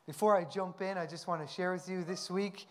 Before I jump in, I just want to share with you this week,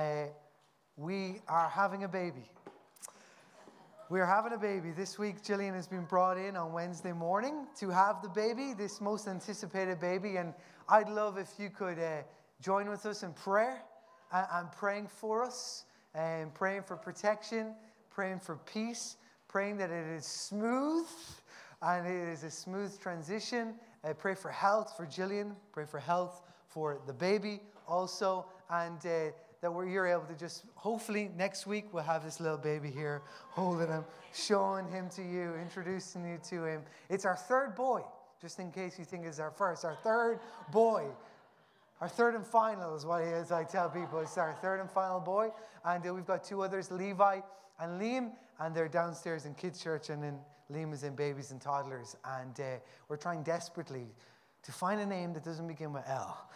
we are having a baby. We are having a baby. This week, Gillian has been brought in on Wednesday morning to have the baby, this most anticipated baby. And I'd love if you could join with us in prayer and praying for us, and praying for protection, praying for peace, praying that it is smooth and it is a smooth transition. Pray for health for Gillian. Pray for health for the baby also. And that you're able to just, hopefully next week we'll have this little baby here, holding him, showing him to you, introducing you to him. It's our third boy, just in case you think it's our first. Our third boy. Our third and final is what he is, I tell people. It's our third and final boy. And we've got two others, Levi and Liam, and they're downstairs in kids' church, and then Liam is in babies and toddlers. And we're trying desperately to find a name that doesn't begin with L.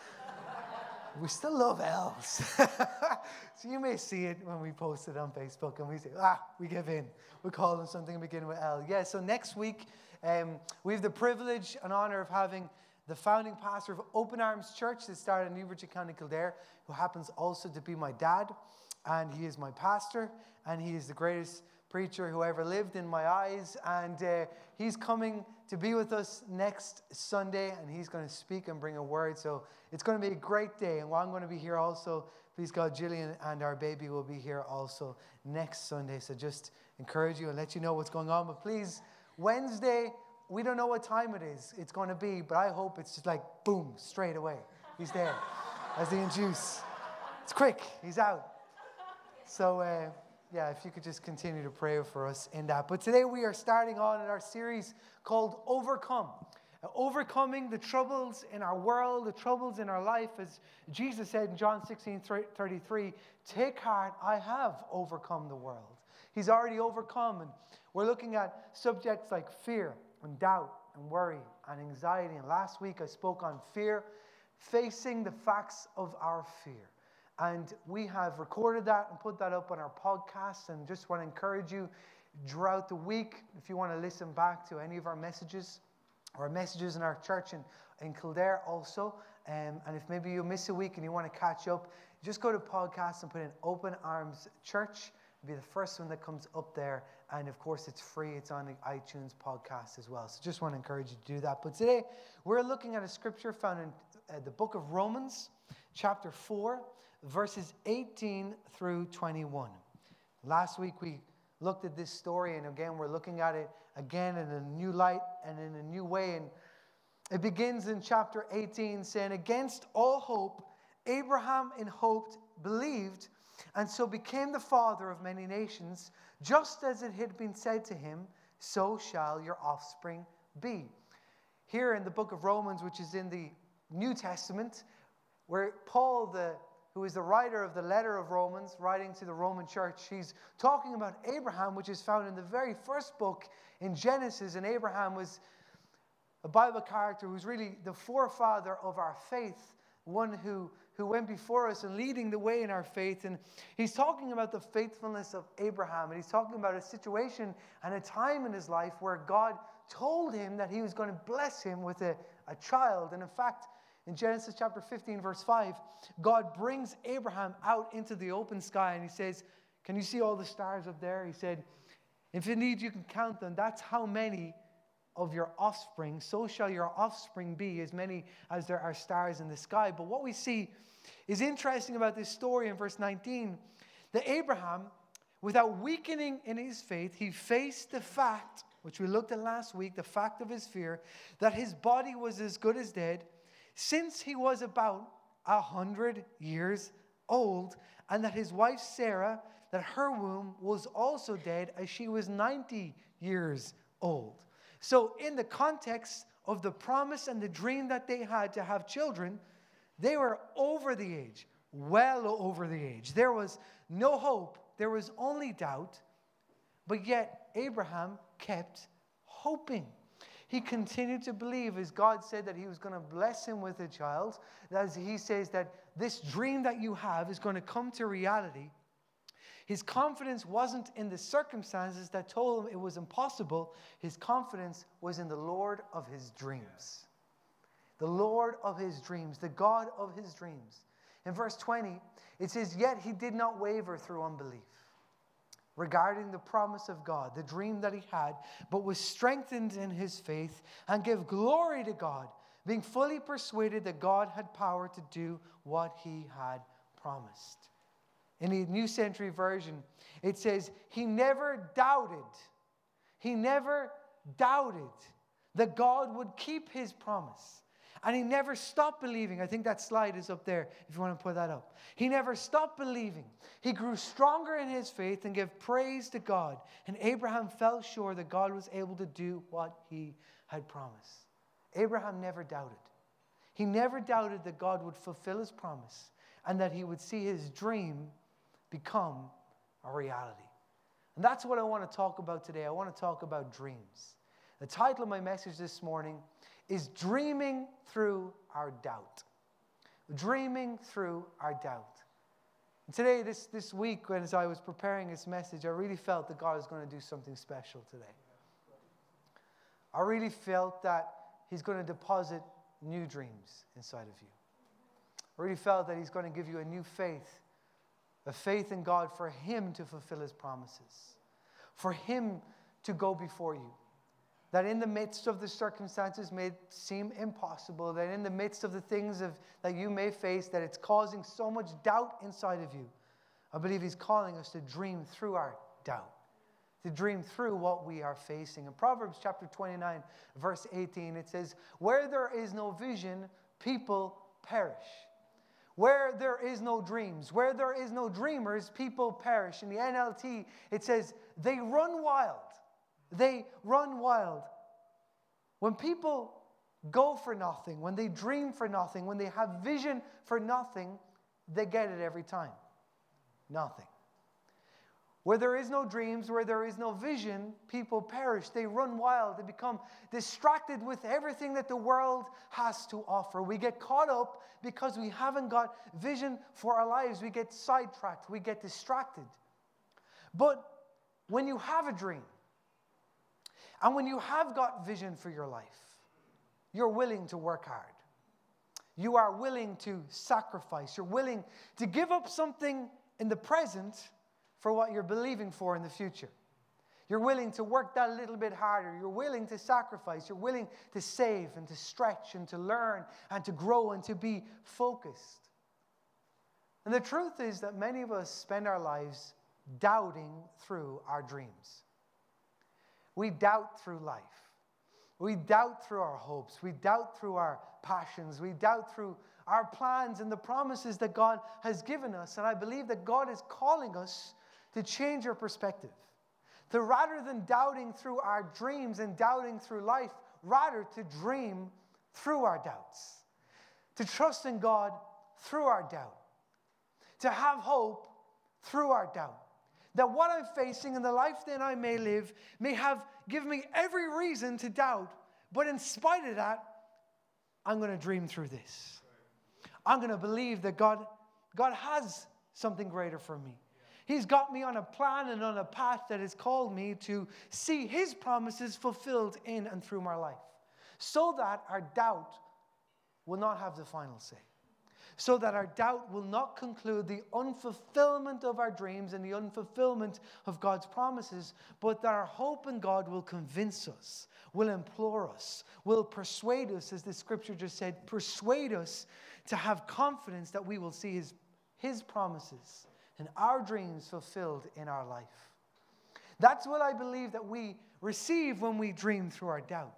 We still love L's. So you may see it when we post it on Facebook and we say, we give in. We call them something beginning with L. Yeah, so next week, we have the privilege and honor of having the founding pastor of Open Arms Church that started in Newbridge, County Kildare, who happens also to be my dad. And he is my pastor, and he is the greatest preacher who ever lived in my eyes. And he's coming to be with us next Sunday, and he's going to speak and bring a word. So it's going to be a great day. And while I'm going to be here also, please God, Gillian and our baby will be here also next Sunday. So just encourage you and let you know what's going on. But please, Wednesday, we don't know what time it is it's going to be, but I hope it's just like, boom, straight away. He's there as the juice. It's quick. He's out. So, if you could just continue to pray for us in that. But today we are starting on in our series called Overcome. Overcoming the troubles in our world, the troubles in our life. As Jesus said in John 16:33, take heart, I have overcome the world. He's already overcome. And we're looking at subjects like fear and doubt and worry and anxiety. And last week I spoke on fear, facing the facts of our fear. And we have recorded that and put that up on our podcast. And just want to encourage you throughout the week, if you want to listen back to any of our messages, or messages in our church in Kildare also. And if maybe you miss a week and you want to catch up, just go to podcast and put in Open Arms Church. It'll be the first one that comes up there. And of course, it's free. It's on the iTunes podcast as well. So just want to encourage you to do that. But today, we're looking at a scripture found in the book of Romans, chapter 4, verses 18 through 21. Last week, we looked at this story, and again, we're looking at it again in a new light and in a new way. And it begins in chapter 18 saying, against all hope, Abraham in hope believed, and so became the father of many nations, just as it had been said to him, so shall your offspring be. Here in the book of Romans, which is in the New Testament, where Paul, who is the writer of the letter of Romans, writing to the Roman church, he's talking about Abraham, which is found in the very first book in Genesis. And Abraham was a Bible character who's really the forefather of our faith, one who went before us and leading the way in our faith. And he's talking about the faithfulness of Abraham. And he's talking about a situation and a time in his life where God told him that he was going to bless him with a child. And in fact, in Genesis chapter 15, verse 5, God brings Abraham out into the open sky and he says, can you see all the stars up there? He said, if indeed you can count them, that's how many of your offspring, so shall your offspring be, as many as there are stars in the sky. But what we see is interesting about this story in verse 19, that Abraham, without weakening in his faith, he faced the fact, which we looked at last week, the fact of his fear, that his body was as good as dead, since he was about 100 years old, and that his wife Sarah, that her womb was also dead, as she was 90 years old. So in the context of the promise and the dream that they had to have children, they were over the age, well over the age. There was no hope. There was only doubt. But yet Abraham kept hoping. He continued to believe, as God said that he was going to bless him with a child, as he says that this dream that you have is going to come to reality. His confidence wasn't in the circumstances that told him it was impossible. His confidence was in the Lord of his dreams. the Lord of his dreams, the God of his dreams. In verse 20, it says, "Yet he did not waver through unbelief regarding the promise of God, the dream that he had, but was strengthened in his faith and gave glory to God, being fully persuaded that God had power to do what he had promised." In the New Century Version, it says, he never doubted that God would keep his promise. And he never stopped believing. I think that slide is up there if you want to put that up. He never stopped believing. He grew stronger in his faith and gave praise to God. And Abraham felt sure that God was able to do what he had promised. Abraham never doubted. He never doubted that God would fulfill his promise and that he would see his dream become a reality. And that's what I want to talk about today. I want to talk about dreams. The title of my message this morning is Dreaming Through Our Doubt. Dreaming Through Our Doubt. And today, this week, as I was preparing this message, I really felt that God is going to do something special today. I really felt that he's going to deposit new dreams inside of you. I really felt that he's going to give you a new faith, a faith in God for him to fulfill his promises, for him to go before you. That in the midst of the circumstances may seem impossible, that in the midst of the things that you may face, that it's causing so much doubt inside of you, I believe he's calling us to dream through our doubt, to dream through what we are facing. In Proverbs chapter 29, verse 18, it says, "Where there is no vision, people perish. Where there is no dreams, where there is no dreamers, people perish." In the NLT, it says, "They run wild." They run wild. When people go for nothing, when they dream for nothing, when they have vision for nothing, they get it every time. Nothing. Where there is no dreams, where there is no vision, people perish. They run wild. They become distracted with everything that the world has to offer. We get caught up because we haven't got vision for our lives. We get sidetracked. We get distracted. But when you have a dream, and when you have got vision for your life, you're willing to work hard. You are willing to sacrifice. You're willing to give up something in the present for what you're believing for in the future. You're willing to work that little bit harder. You're willing to sacrifice. You're willing to save and to stretch and to learn and to grow and to be focused. And the truth is that many of us spend our lives doubting through our dreams. We doubt through life. We doubt through our hopes. We doubt through our passions. We doubt through our plans and the promises that God has given us. And I believe that God is calling us to change our perspective. To rather than doubting through our dreams and doubting through life, rather to dream through our doubts. To trust in God through our doubt. To have hope through our doubt. That what I'm facing and the life that I may live may have given me every reason to doubt. But in spite of that, I'm going to dream through this. I'm going to believe that God has something greater for me. He's got me on a plan and on a path that has called me to see his promises fulfilled in and through my life. So that our doubt will not have the final say. So that our doubt will not conclude the unfulfillment of our dreams and the unfulfillment of God's promises, but that our hope in God will convince us, will implore us, will persuade us, as the scripture just said, persuade us to have confidence that we will see his promises and our dreams fulfilled in our life. That's what I believe that we receive when we dream through our doubt.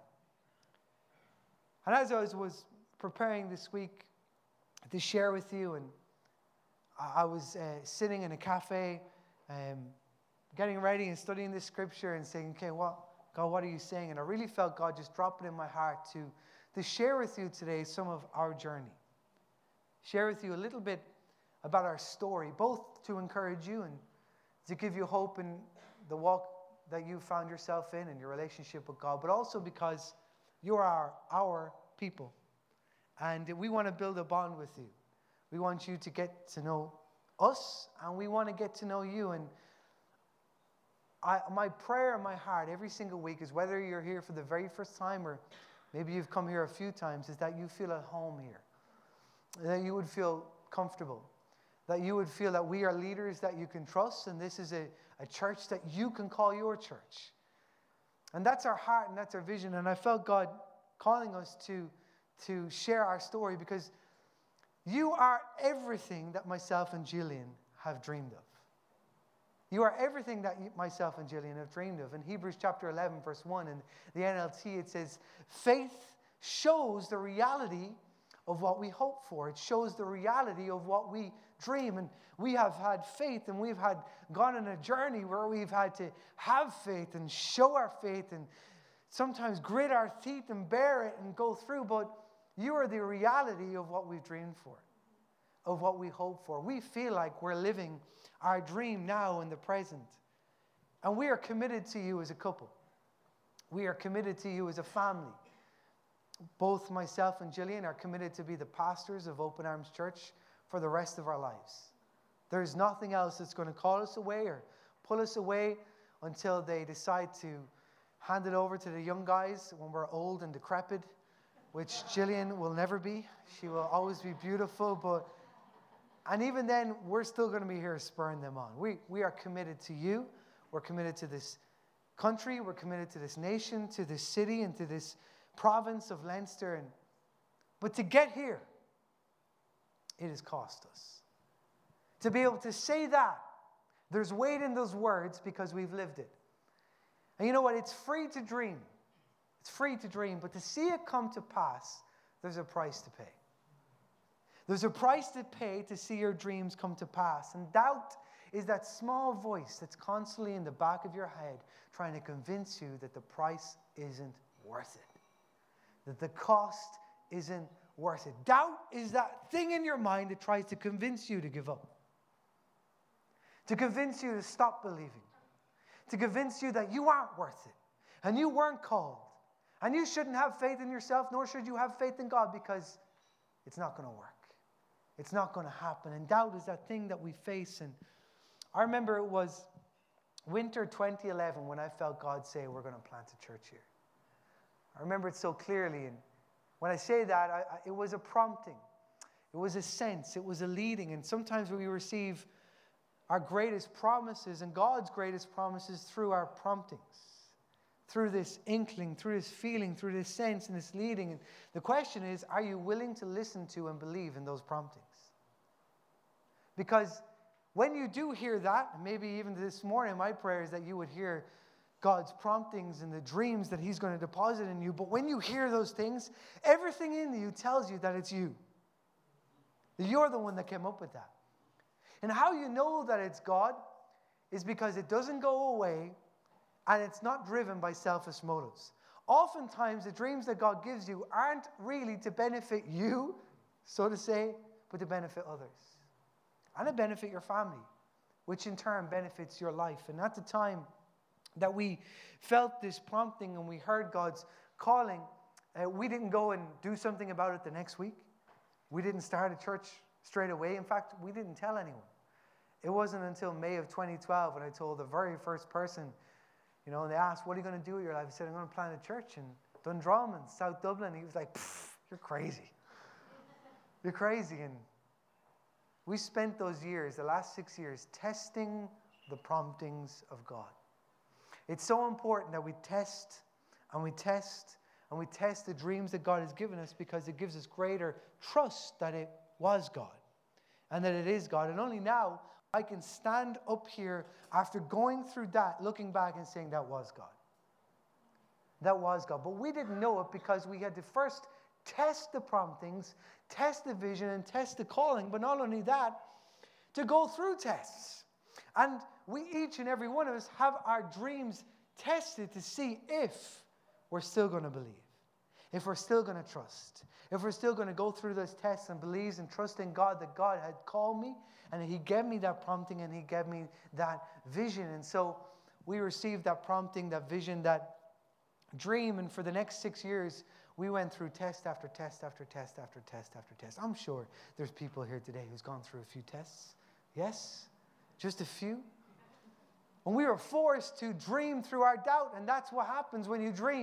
And as I was preparing this week to share with you, and I was sitting in a cafe, getting ready and studying this scripture and saying, okay, God, what are you saying? And I really felt God just drop it in my heart to share with you today some of our journey. Share with you a little bit about our story, both to encourage you and to give you hope in the walk that you found yourself in and your relationship with God, but also because you are our people. And we want to build a bond with you. We want you to get to know us, and we want to get to know you. And my prayer in my heart every single week is, whether you're here for the very first time or maybe you've come here a few times, is that you feel at home here. That you would feel comfortable. That you would feel that we are leaders that you can trust, and this is a church that you can call your church. And that's our heart and that's our vision. And I felt God calling us to share our story, because you are everything that myself and Jillian have dreamed of. You are everything that myself and Jillian have dreamed of. In Hebrews chapter 11, verse 1, in the NLT, it says, faith shows the reality of what we hope for. It shows the reality of what we dream. And we have had faith, and we've gone on a journey where we've had to have faith and show our faith and sometimes grit our teeth and bear it and go through. But you are the reality of what we've dreamed for, of what we hope for. We feel like we're living our dream now in the present. And we are committed to you as a couple. We are committed to you as a family. Both myself and Jillian are committed to be the pastors of Open Arms Church for the rest of our lives. There's nothing else that's going to call us away or pull us away until they decide to hand it over to the young guys when we're old and decrepit, which Jillian will never be. She will always be beautiful, and even then, we're still going to be here spurring them on. We are committed to you. We're committed to this country. We're committed to this nation, to this city, and to this province of Leinster. But to get here, it has cost us. To be able to say that, there's weight in those words because we've lived it. And you know what? It's free to dream. It's free to dream. But to see it come to pass, there's a price to pay. There's a price to pay to see your dreams come to pass. And doubt is that small voice that's constantly in the back of your head trying to convince you that the price isn't worth it. That the cost isn't worth it. Doubt is that thing in your mind that tries to convince you to give up. To convince you to stop believing. To convince you that you aren't worth it. And you weren't called. And you shouldn't have faith in yourself, nor should you have faith in God, because it's not going to work. It's not going to happen. And doubt is that thing that we face. And I remember it was winter 2011 when I felt God say, we're going to plant a church here. I remember it so clearly. And when I say that, it was a prompting. It was a sense. It was a leading. And sometimes we receive our greatest promises and God's greatest promises through our promptings. Through this inkling, through this feeling, through this sense and this leading. And the question is, are you willing to listen to and believe in those promptings? Because when you do hear that, and maybe even this morning, my prayer is that you would hear God's promptings and the dreams that He's going to deposit in you. But when you hear those things, everything in you tells you that it's you. That you're the one that came up with that. And how you know that it's God is because it doesn't go away. And it's not driven by selfish motives. Oftentimes, the dreams that God gives you aren't really to benefit you, so to say, but to benefit others. And to benefit your family, which in turn benefits your life. And at the time that we felt this prompting and we heard God's calling, we didn't go and do something about it the next week. We didn't start a church straight away. In fact, we didn't tell anyone. It wasn't until May of 2012 when I told the very first person, and they asked, what are you going to do with your life? I said, I'm going to plant a church in Dundrum in South Dublin. He was like, you're crazy. You're crazy. And we spent those years, the last 6 years, testing the promptings of God. It's so important that we test and we test and we test the dreams that God has given us, because it gives us greater trust that it was God and that it is God. And only now I can stand up here after going through that, looking back and saying that was God. That was God. But we didn't know it because we had to first test the promptings, test the vision, and test the calling. But not only that, to go through tests. And we, each and every one of us, have our dreams tested to see if we're still going to believe, if we're still going to trust, if we're still going to go through those tests and believe and trust in God that God had called me and He gave me that prompting and He gave me that vision. And so we received that prompting, that vision, that dream. And for the next 6 years, we went through test after test after test after test after test. I'm sure there's people here today who's gone through a few tests. Yes? Just a few? And we were forced to dream through our doubt. And that's what happens when you dream.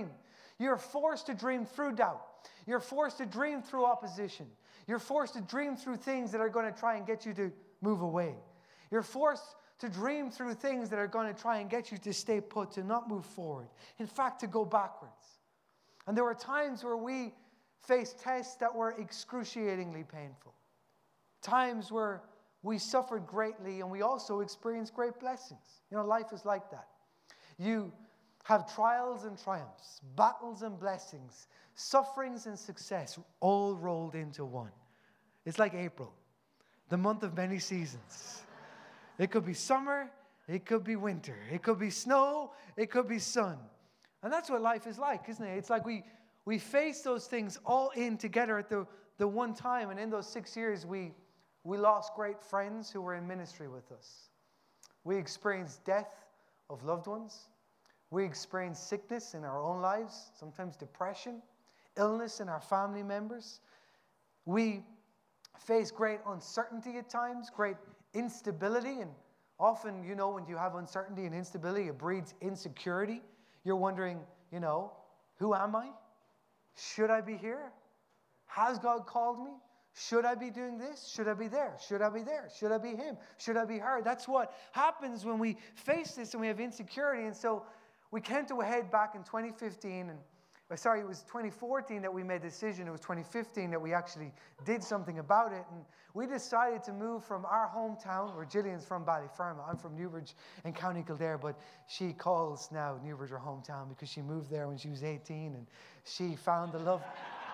You're forced to dream through doubt. You're forced to dream through opposition. You're forced to dream through things that are going to try and get you to move away. You're forced to dream through things that are going to try and get you to stay put, to not move forward. In fact, to go backwards. And there were times where we faced tests that were excruciatingly painful. Times where we suffered greatly and we also experienced great blessings. You know, life is like that. You have trials and triumphs, battles and blessings, sufferings and success, all rolled into one. It's like April, the month of many seasons. It could be summer, it could be winter, it could be snow, it could be sun. And that's what life is like, isn't it? It's like we face those things all in together at the one time. And in those 6 years, we lost great friends who were in ministry with us. We experienced death of loved ones. We experienced sickness in our own lives, sometimes depression, illness in our family members. We face great uncertainty at times, great instability. And often, you know, when you have uncertainty and instability, it breeds insecurity. You're wondering, you know, who am I? Should I be here? Has God called me? Should I be doing this? Should I be there? Should I be there? Should I be him? Should I be her? That's what happens when we face this and we have insecurity. And so we came to a head back in 2015. It was 2014 that we made a decision. It was 2015 that we actually did something about it. And we decided to move from our hometown, where Gillian's from Ballyfermot. I'm from Newbridge in County Kildare, but she calls now Newbridge her hometown because she moved there when she was 18 and she found the love.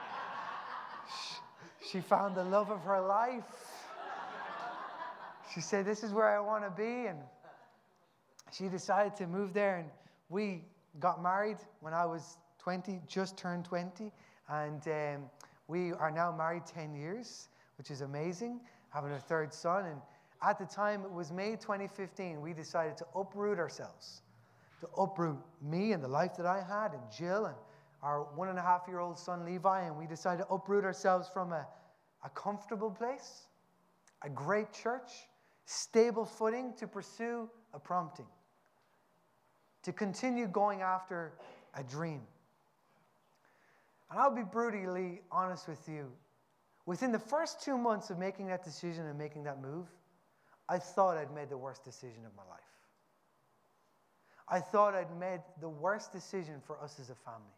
She found the love of her life. She said, "This is where I want to be." And she decided to move there. And we got married when I was 20, just turned 20. And we are now married 10 years, which is amazing, having a third son. And at the time, it was May 2015, we decided to uproot ourselves, to uproot me and the life that I had, and Jill, and our 1.5-year-old son, Levi. And we decided to uproot ourselves from a comfortable place, a great church, stable footing, to pursue a prompting, to continue going after a dream. And I'll be brutally honest with you. Within the first 2 months of making that decision and making that move, I thought I'd made the worst decision of my life. I thought I'd made the worst decision for us as a family.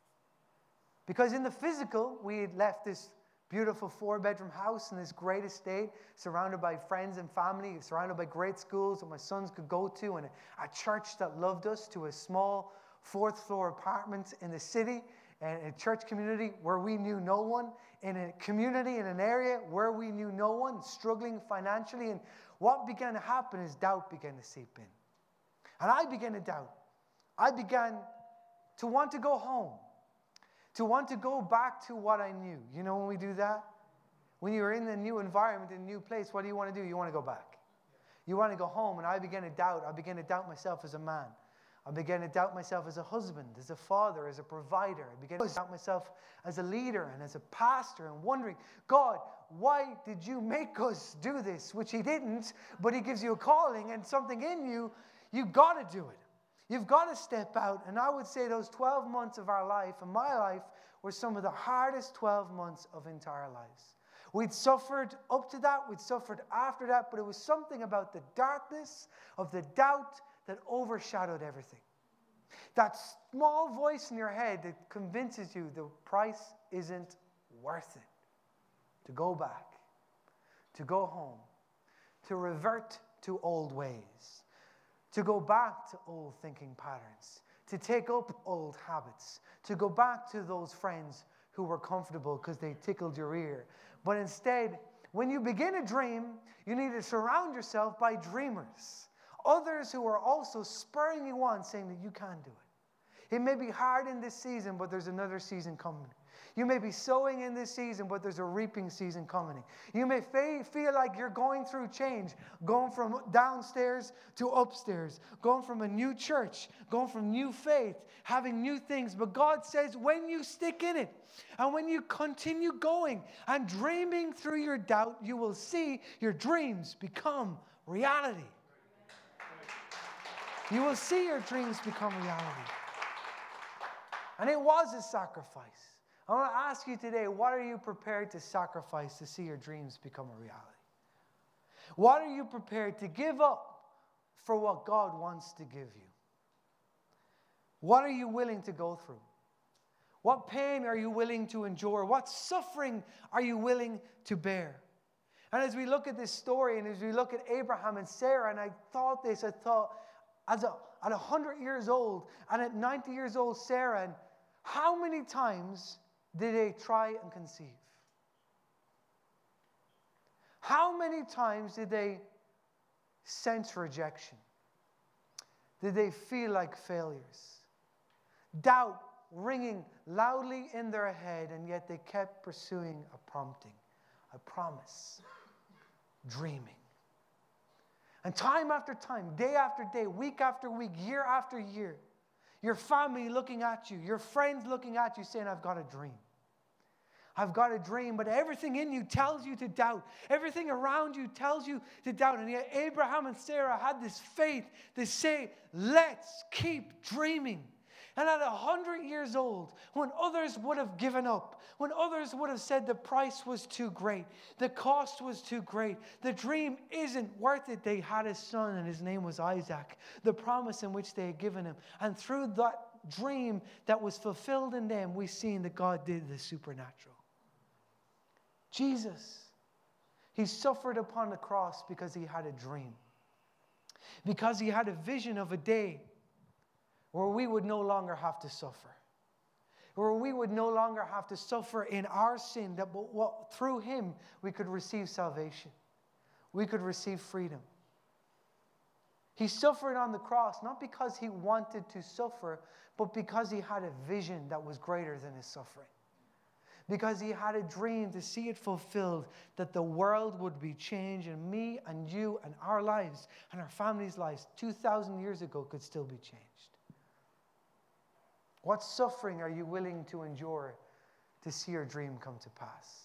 Because in the physical, we had left this beautiful 4-bedroom house in this great estate, surrounded by friends and family, surrounded by great schools that my sons could go to, and a church that loved us, to a small 4th-floor apartment in the city, and a church community where we knew no one, in a community, in an area where we knew no one, struggling financially. And what began to happen is doubt began to seep in. And I began to doubt. I began to want to go home, to want to go back to what I knew. You know when we do that? When you're in a new environment, in a new place, what do? You want to go back. You want to go home. And I began to doubt. I began to doubt myself as a man. I began to doubt myself as a husband, as a father, as a provider. I began to doubt myself as a leader and as a pastor, and wondering, God, why did you make us do this? Which he didn't, but he gives you a calling and something in you. You've got to do it. You've got to step out. And I would say those 12 months of our life and my life were some of the hardest 12 months of entire lives. We'd suffered up to that. We'd suffered after that. But it was something about the darkness of the doubt that overshadowed everything. That small voice in your head that convinces you the price isn't worth it. To go back, to go home, to revert to old ways, to go back to old thinking patterns, to take up old habits, to go back to those friends who were comfortable because they tickled your ear. But instead, when you begin a dream, you need to surround yourself by dreamers. Others who are also spurring you on, saying that you can do it. It may be hard in this season, but there's another season coming. You may be sowing in this season, but there's a reaping season coming. You may feel like you're going through change, going from downstairs to upstairs, going from a new church, going from new faith, having new things. But God says when you stick in it and when you continue going and dreaming through your doubt, you will see your dreams become reality. You will see your dreams become reality. And it was a sacrifice. I want to ask you today, what are you prepared to sacrifice to see your dreams become a reality? What are you prepared to give up for what God wants to give you? What are you willing to go through? What pain are you willing to endure? What suffering are you willing to bear? And as we look at this story, and as we look at Abraham and Sarah, and I thought, at 100 years old, and at 90 years old, Sarah, and how many times did they try and conceive? How many times did they sense rejection? Did they feel like failures? Doubt ringing loudly in their head, and yet they kept pursuing a prompting, a promise, dreaming. And time after time, day after day, week after week, year after year, your family looking at you, your friends looking at you saying, I've got a dream. I've got a dream, but everything in you tells you to doubt. Everything around you tells you to doubt. And yet Abraham and Sarah had this faith to say, let's keep dreaming. And at 100 years old, when others would have given up, when others would have said the price was too great, the cost was too great, the dream isn't worth it, they had a son and his name was Isaac, the promise in which they had given him. And through that dream that was fulfilled in them, we've seen that God did the supernatural. Jesus, he suffered upon the cross because he had a dream, because he had a vision of a day where we would no longer have to suffer, where we would no longer have to suffer in our sin, but through him we could receive salvation. We could receive freedom. He suffered on the cross, not because he wanted to suffer, but because he had a vision that was greater than his suffering. Because he had a dream to see it fulfilled, that the world would be changed, and me and you and our lives and our families' lives 2,000 years ago could still be changed. What suffering are you willing to endure to see your dream come to pass?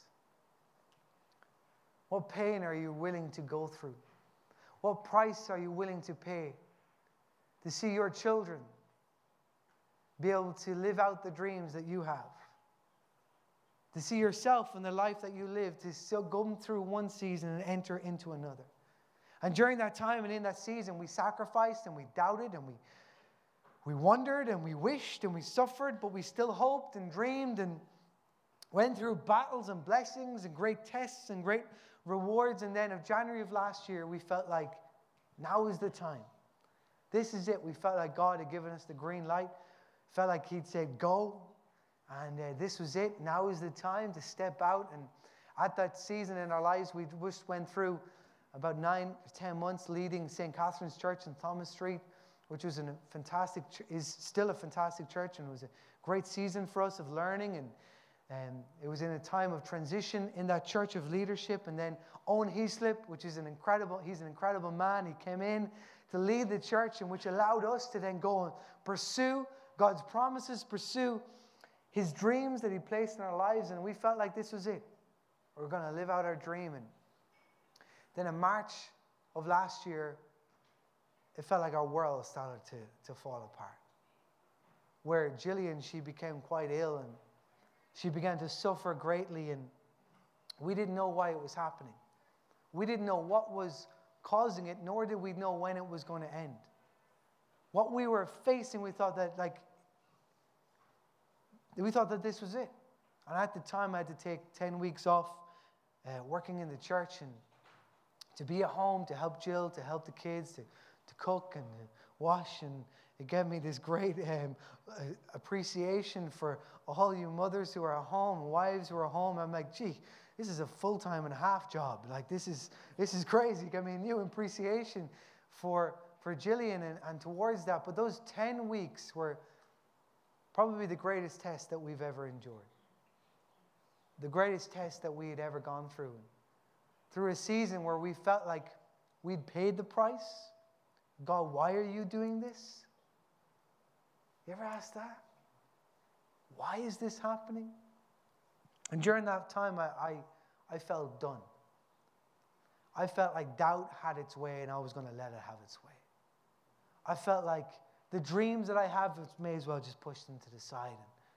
What pain are you willing to go through? What price are you willing to pay to see your children be able to live out the dreams that you have? To see yourself and the life that you live, to still go through one season and enter into another. And during that time and in that season, we sacrificed and we doubted and we wondered and we wished and we suffered, but we still hoped and dreamed and went through battles and blessings and great tests and great rewards. And then of January of last year, we felt like now is the time. This is it. We felt like God had given us the green light. Felt like he'd said, go. And this was it. Now is the time to step out. And at that season in our lives, we just went through about 9 or 10 months leading St. Catherine's Church in Thomas Street, which was is still a fantastic church, and it was a great season for us of learning. And it was in a time of transition in that church of leadership. And then Owen Heaslip, he's an incredible man. He came in to lead the church, and which allowed us to then go and pursue God's promises, pursue his dreams that he placed in our lives. And we felt like this was it. We're going to live out our dream. And then in March of last year, it felt like our world started to fall apart. Where Gillian, she became quite ill and she began to suffer greatly, and we didn't know why it was happening. We didn't know what was causing it, nor did we know when it was going to end. What we were facing, we thought that this was it. And at the time, I had to take 10 weeks off working in the church and to be at home, to help Jill, to help the kids, to cook and wash. And it gave me this great appreciation for all you mothers who are at home, wives who are at home. I'm like, gee, this is a full-time and a half job. Like, this is crazy. It gave me a new appreciation for Gillian and towards that. But those 10 weeks were probably the greatest test that we've ever endured. The greatest test that we had ever gone through. Through a season where we felt like we'd paid the price. God, why are you doing this? You ever ask that? Why is this happening? And during that time, I felt done. I felt like doubt had its way and I was going to let it have its way. I felt like the dreams that I have may as well just push them to the side. And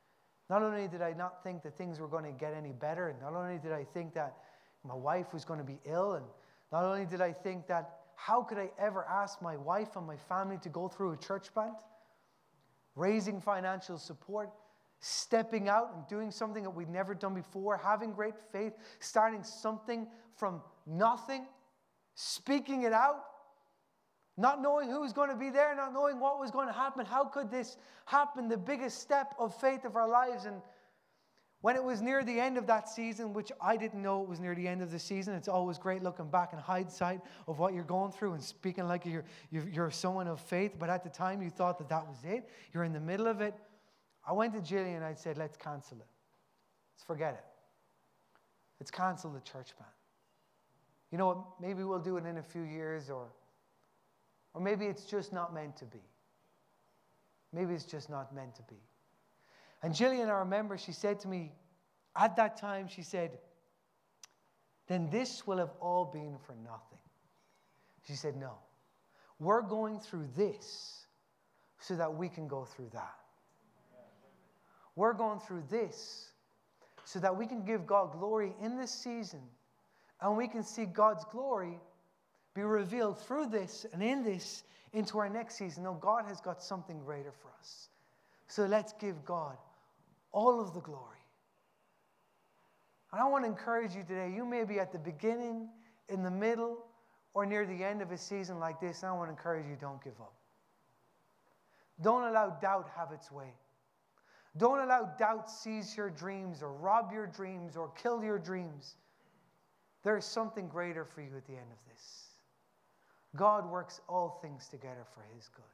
Not only did I not think that things were going to get any better, and not only did I think that my wife was going to be ill, and not only did I think that how could I ever ask my wife and my family to go through a church plant, raising financial support, stepping out and doing something that we'd never done before, having great faith, starting something from nothing, speaking it out, not knowing who was going to be there, not knowing what was going to happen. How could this happen? The biggest step of faith of our lives. And when it was near the end of that season, which I didn't know it was near the end of the season, it's always great looking back in hindsight of what you're going through and speaking like you're someone of faith. But at the time, you thought that was it. You're in the middle of it. I went to Jillian and I said, let's cancel it. Let's forget it. Let's cancel the church plan. You know what? Maybe we'll do it in a few years, or maybe it's just not meant to be. Maybe it's just not meant to be. And Jillian, I remember, she said to me, at that time, she said, then this will have all been for nothing. She said, no, we're going through this so that we can go through that. We're going through this so that we can give God glory in this season, and we can see God's glory be revealed through this and in this into our next season. No, God has got something greater for us. So let's give God all of the glory. And I want to encourage you today. You may be at the beginning, in the middle, or near the end of a season like this. And I want to encourage you, don't give up. Don't allow doubt have its way. Don't allow doubt seize your dreams or rob your dreams or kill your dreams. There is something greater for you at the end of this. God works all things together for His good.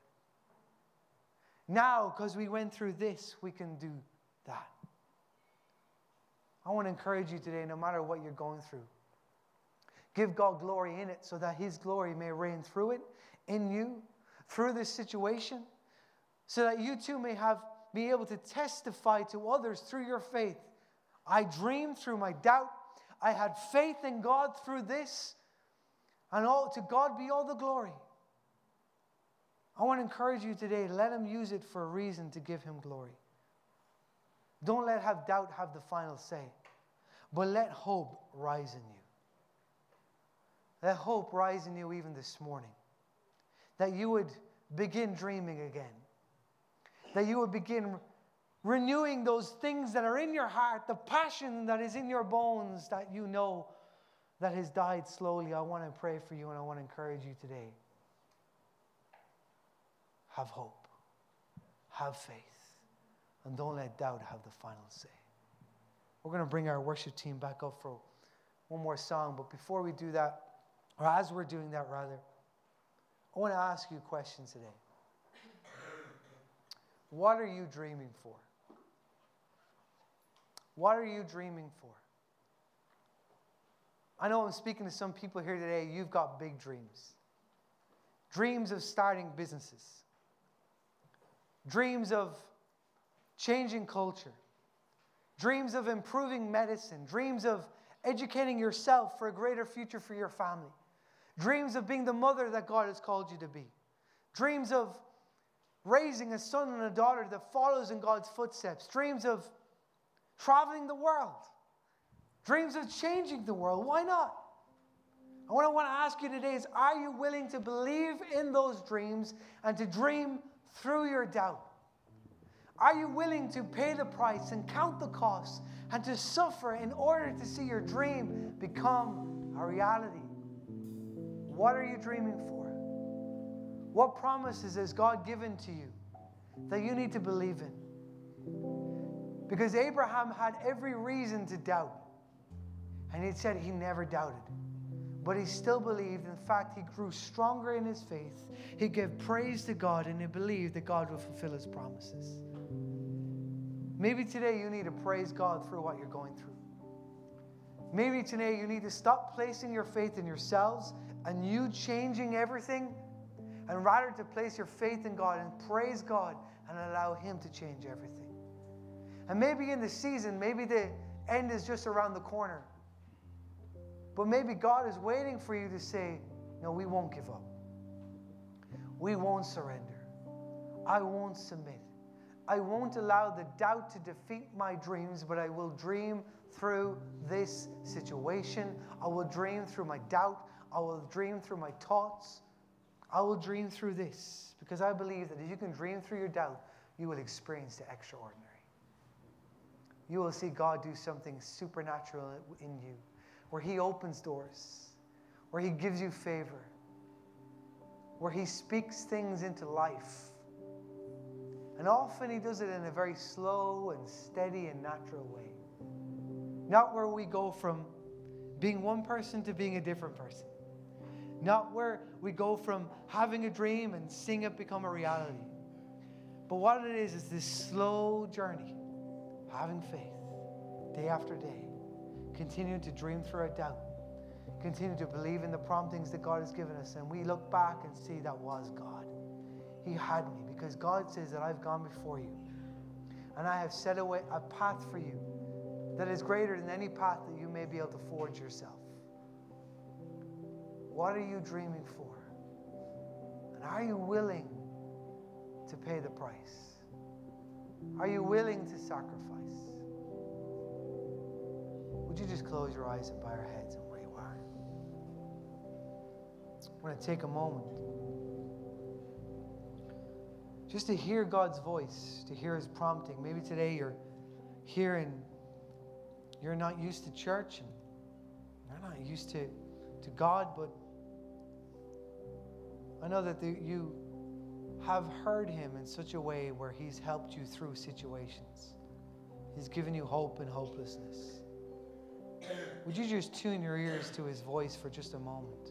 Now, because we went through this, we can do that. I want to encourage you today, no matter what you're going through, give God glory in it so that His glory may reign through it, in you, through this situation, so that you too may be able to testify to others through your faith. I dreamed through my doubt. I had faith in God through this. And to God be all the glory. I want to encourage you today, let Him use it for a reason to give Him glory. Don't let doubt have the final say, but let hope rise in you. Let hope rise in you even this morning. That you would begin dreaming again. That you would begin renewing those things that are in your heart, the passion that is in your bones that you know that has died slowly. I want to pray for you and I want to encourage you today. Have hope. Have faith. And don't let doubt have the final say. We're going to bring our worship team back up for one more song. But before we do that, or as we're doing that rather, I want to ask you a question today. What are you dreaming for? What are you dreaming for? I know I'm speaking to some people here today. You've got big dreams. Dreams of starting businesses. Dreams of changing culture. Dreams of improving medicine. Dreams of educating yourself for a greater future for your family. Dreams of being the mother that God has called you to be. Dreams of raising a son and a daughter that follows in God's footsteps. Dreams of traveling the world. Dreams of changing the world. Why not? What I want to ask you today is, are you willing to believe in those dreams and to dream through your doubt? Are you willing to pay the price and count the costs and to suffer in order to see your dream become a reality? What are you dreaming for? What promises has God given to you that you need to believe in? Because Abraham had every reason to doubt. And he said he never doubted. But he still believed. In fact, he grew stronger in his faith. He gave praise to God and he believed that God would fulfill His promises. Maybe today you need to praise God through what you're going through. Maybe today you need to stop placing your faith in yourselves and you changing everything, and rather to place your faith in God and praise God and allow Him to change everything. And maybe in the season, maybe the end is just around the corner. But maybe God is waiting for you to say, no, we won't give up. We won't surrender. I won't submit I won't allow the doubt to defeat my dreams, but I will dream through this situation. I will dream through my doubt. I will dream through my thoughts. I will dream through this, because I believe that if you can dream through your doubt, you will experience the extraordinary. You will see God do something supernatural in you, where He opens doors, where He gives you favor, where He speaks things into life. And often He does it in a very slow and steady and natural way. Not where we go from being one person to being a different person. Not where we go from having a dream and seeing it become a reality. But what it is this slow journey, having faith, day after day, continuing to dream through our doubt, continue to believe in the promptings that God has given us, and we look back and see that was God. He had me, because God says that I've gone before you, and I have set away a path for you that is greater than any path that you may be able to forge yourself. What are you dreaming for? And are you willing to pay the price? Are you willing to sacrifice? Would you just close your eyes and bow your heads and where you are? I want to take a moment just to hear God's voice, to hear His prompting. Maybe today you're here and you're not used to church and you're not used to God, but I know that you have heard Him in such a way where He's helped you through situations. He's given you hope in hopelessness. Would you just tune your ears to His voice for just a moment?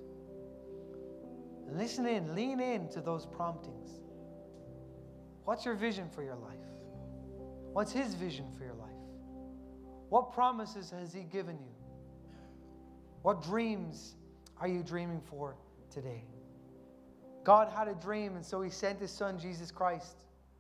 And listen in, lean in to those promptings. What's your vision for your life? What's His vision for your life? What promises has He given you? What dreams are you dreaming for today? God had a dream, and so He sent His Son, Jesus Christ.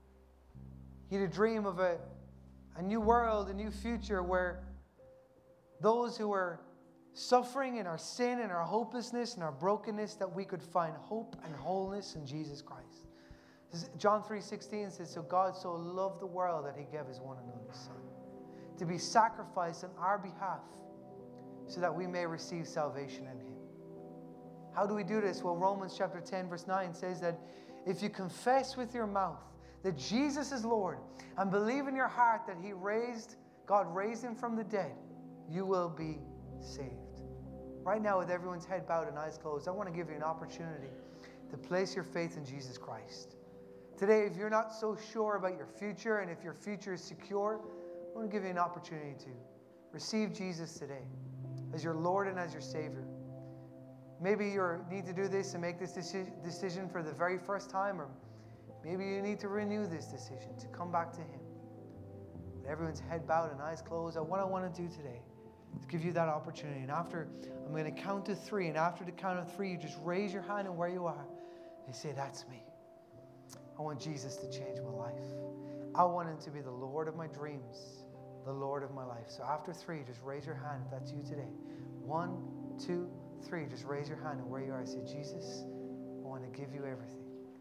He had a dream of a new world, a new future where those who were suffering in our sin and our hopelessness and our brokenness, that we could find hope and wholeness in Jesus Christ. John 3:16 says, so God so loved the world that He gave His one and only Son to be sacrificed on our behalf so that we may receive salvation in Him. How do we do this? Well, Romans chapter 10 verse 9 says that if you confess with your mouth that Jesus is Lord and believe in your heart that God raised Him from the dead, you will be saved. Right now, with everyone's head bowed and eyes closed, I want to give you an opportunity to place your faith in Jesus Christ. Today, if you're not so sure about your future and if your future is secure, I want to give you an opportunity to receive Jesus today as your Lord and as your Savior. Maybe you need to do this and make this decision for the very first time, or maybe you need to renew this decision to come back to Him. With everyone's head bowed and eyes closed, what I want to do today is give you that opportunity. And after, I'm going to count to 3, and after the count of 3, you just raise your hand and where you are. And say, that's me. I want Jesus to change my life. I want Him to be the Lord of my dreams, the Lord of my life. So after 3, just raise your hand if that's you today. 1, 2, 3. Just raise your hand and where you are. Say, Jesus, I want to give you everything.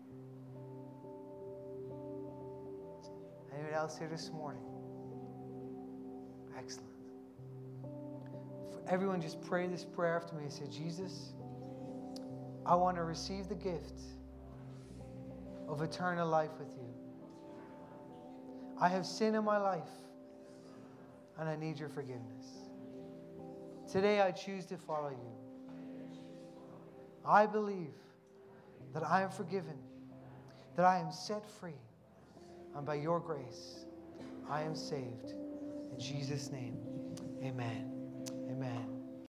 Anyone else here this morning? Excellent. For everyone, just pray this prayer after me. Say, Jesus, I want to receive the gift of eternal life with you. I have sin in my life, and I need your forgiveness. Today I choose to follow you. I believe that I am forgiven, that I am set free, and by your grace, I am saved. In Jesus' name, amen. Amen.